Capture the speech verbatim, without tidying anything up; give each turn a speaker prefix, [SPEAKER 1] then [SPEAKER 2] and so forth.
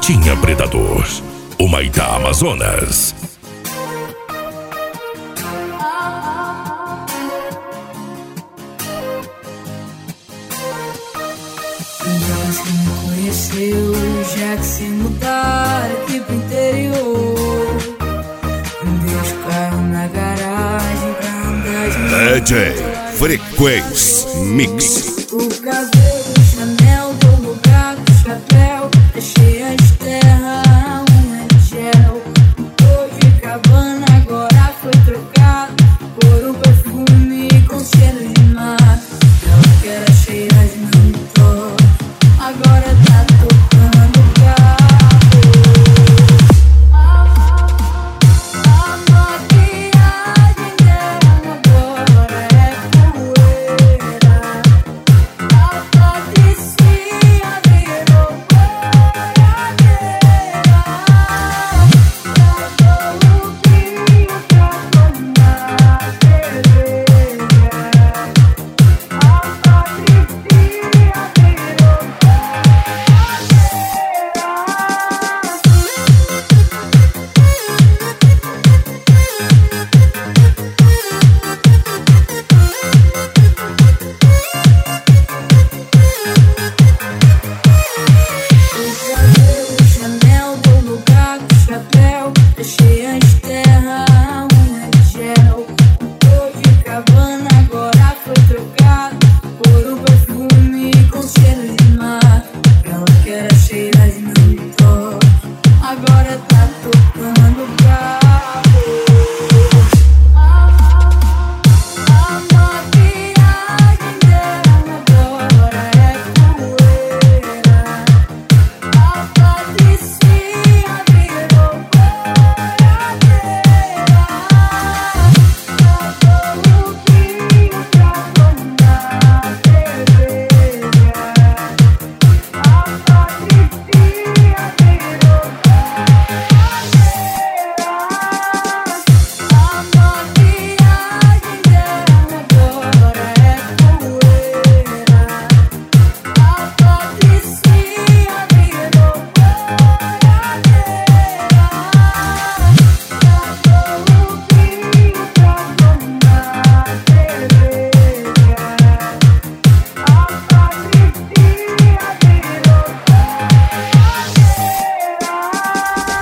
[SPEAKER 1] Tinha Predador, o Maitá Amazonas.
[SPEAKER 2] Depois que me conheceu, já que se mudar aqui pro interior, Deus caiu na garagem pra andar de
[SPEAKER 1] D J Frequência Mix.
[SPEAKER 2] o caseiro, Chanel, do lugar do chapéu, deixei as terras, unha de gel. Tô de cabana, agora foi trocado por um perfume com cheiro de mar. Ela que era cheia de mentor, agora tá tocando o carro. A maquiagem dela agora é poeira. A Patricinha virou boiadeira. Travou o vinho pra tomar cerveja. A Patricinha virou Chanel, do lugar do chapéu, deixei as terras, unha de gel. Tô de cabana, agora foi trocado por um perfume com cheiro de mar. Ela que era cheia de mentor, agora tá